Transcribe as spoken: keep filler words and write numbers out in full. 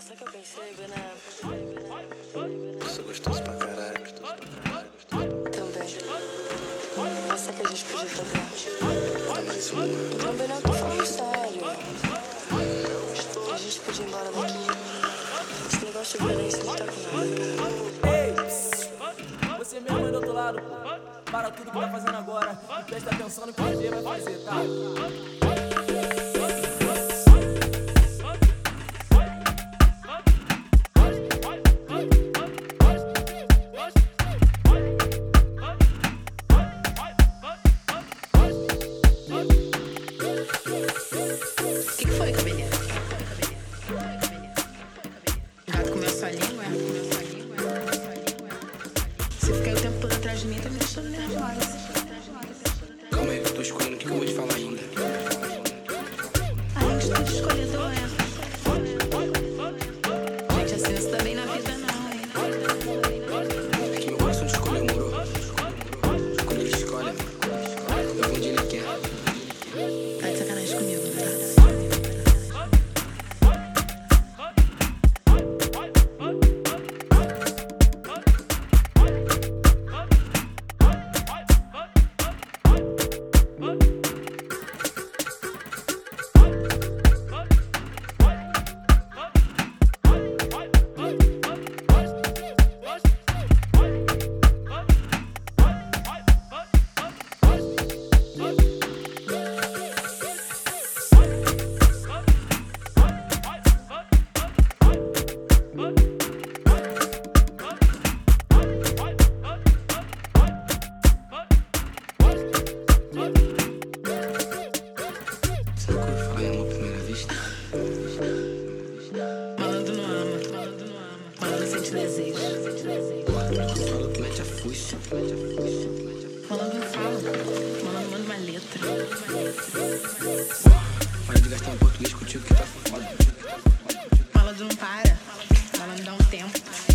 Sabe o que eu pensei, Bené? Sou gostoso pra caralho, gostoso pra caralho, gostoso. Também. Mas sabe o que a gente podia fazer? Dá mais uma. Então, Bené, eu tô falando sério. A gente podia ir embora daqui. Esse negócio de violência não tá com nada. Ei, pss, você mesmo aí do outro lado, pô. Para tudo que tá fazendo agora e presta atenção no que o D J vai fazer, tá? O que, que foi, cabelinho? O gato comeu sua língua? Você fica aí o tempo todo atrás de mim, tá me deixando nervosa. Calma aí, eu tô escolhendo o que, que eu vou te falar ainda. Além de tudo, escolhedor é. Gente, assim, isso também na vida não, hein? É que meu coração te escolheu, moro? Quando ele escolhe, eu vou onde ele quer. Tá de sacanagem comigo, né? Você nunca ouviu falar em amor à primeira vista? Malandro não ama. Malandro não ama. Malandro sente desejo. Fala que mete a fuça. Malandro não fala. Malandro manda uma letra. Para de gastar em português contigo que tá foda. Malandro não para. Malandro dá um tempo.